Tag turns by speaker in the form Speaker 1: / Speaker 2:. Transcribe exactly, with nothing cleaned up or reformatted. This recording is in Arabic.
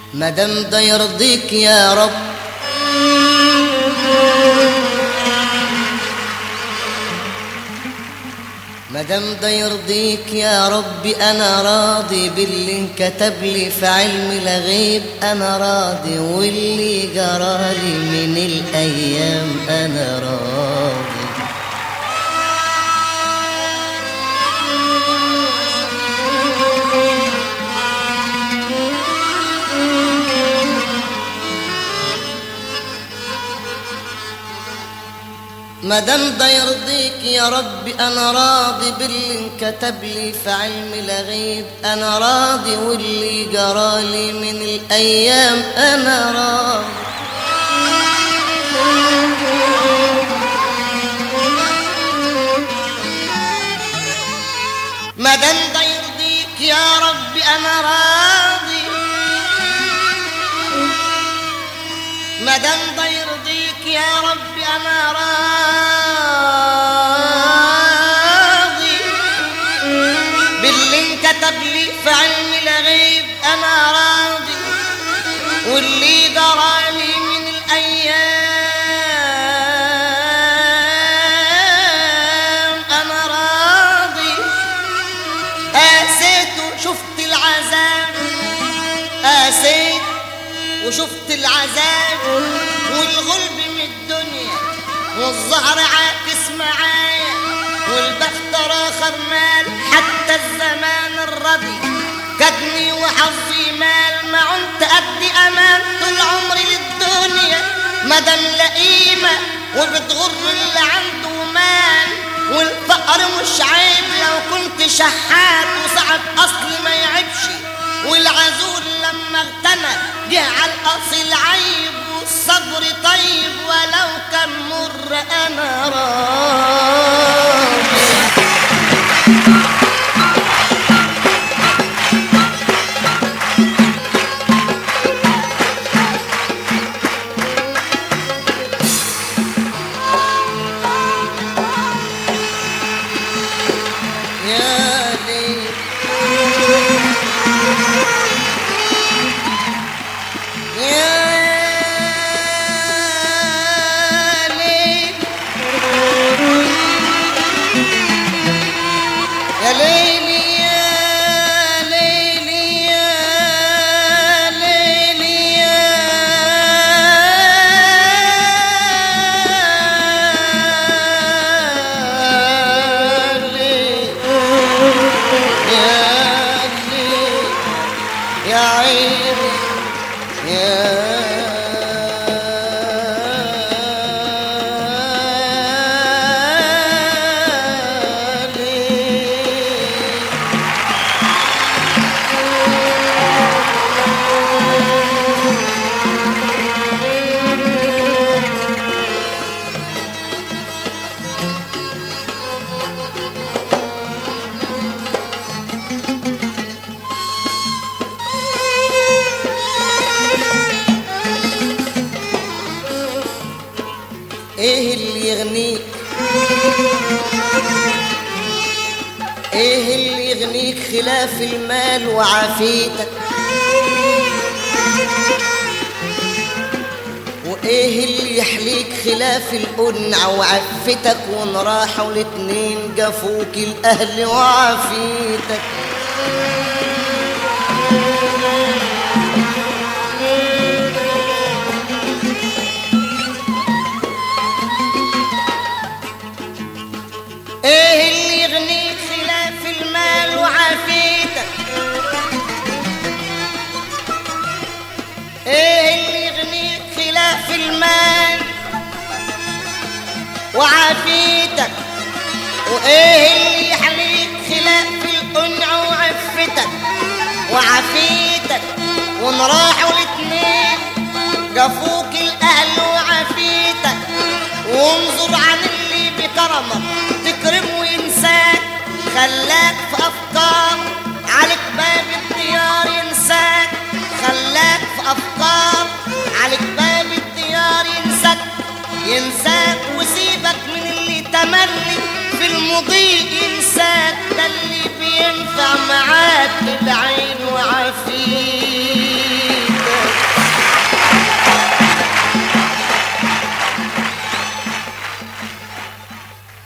Speaker 1: مادام ده يرضيك يا رب مادام ده يرضيك يا رب انا راضي باللي انكتب لي في علم الغيب انا راضي واللي جرالي من الايام انا راضي مادام ده يرضيك يا رب انا راضي باللي انكتب لي في علم الغيب انا راضي واللي جرالي من الايام انا راضي مادام ده يرضيك يا رب انا راضي مادام ده يرضيك يا رب انا راضي باللي انكتب لي في علم الغيب انا راضي واللي جرالي من الايام انا راضي قاسيت وشفت العذاب قاسيت وشفت العذاب والغلب من الدنيا والظهر عاكس معايا والبخت راخر مال حتى الزمان الردي كدني وحظي مال ما عنت أدي أمان طول عمري للدنيا مدام لئيمة وبتغر اللي عنده مال والفقر مش عيب لو كنت شحات وصعب أصل ما يعيبش والعزول لما اغتنى جه على الأصل عيب والصبر طيب ولو كان مر أنا راضي ايه اللي يغنيك ايه اللي يغنيك خلاف المال وعافيتك وايه اللي يحليك خلاف القنع وعفتك وان راحوا الاتنين جفوك الاهل وعافيتك ايه اللي يغنيك خلاف المال وعافيتك ايه اللي يغنيك خلاف المال وعافيتك وايه اللي يحليك خلاف القنع وعفتك وعافيتك وان راحوا الاتنين جفوك الاهل وعافيتك وانظر عن اللي بكرمك تكرم وينساك خلاك في افكار عليك باب الديار ينساك خلاك في افكار عليك باب الديار ينساك ينساك وسيبك من اللي تملي في المضيء ينساك